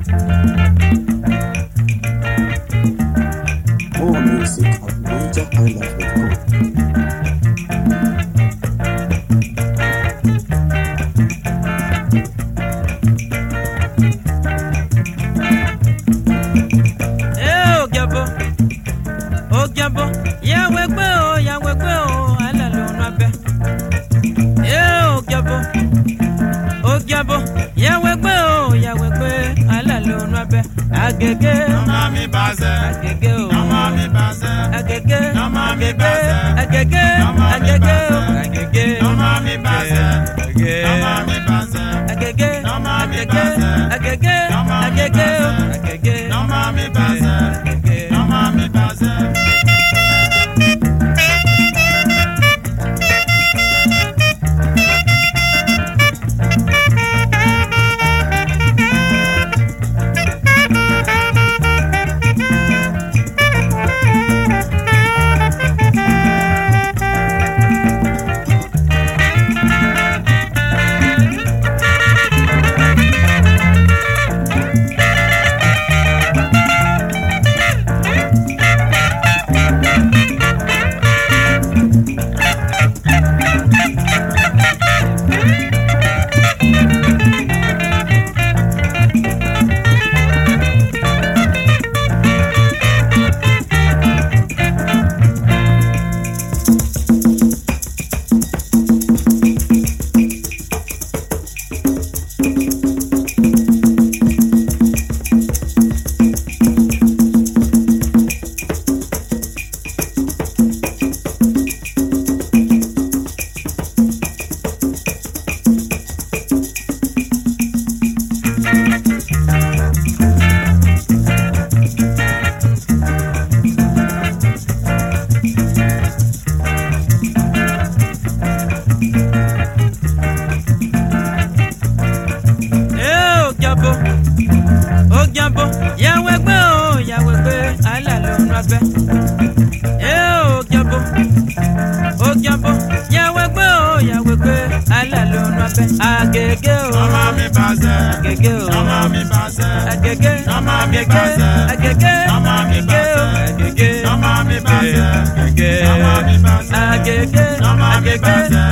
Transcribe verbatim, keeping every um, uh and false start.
More music at niger highlife dot com. Agege, Nama mi baze, Agege, Nama mi baze, Agege, Nama mi baze, Agege, Agege, Agege, Nama mi baze, Agege, Nama mi baze, Agege, Nama mi baze, Agege, Agege, Agege, Nama mi baze, Agege, Nama mi baze. Agege, Nama mi baze, Agege, Nama mi baze, Agege, Nama mi baze, Agege, Nama mi baze, Agege, Nama mi baze, Agege, Nama mi baze, Agege, Nama mi baze.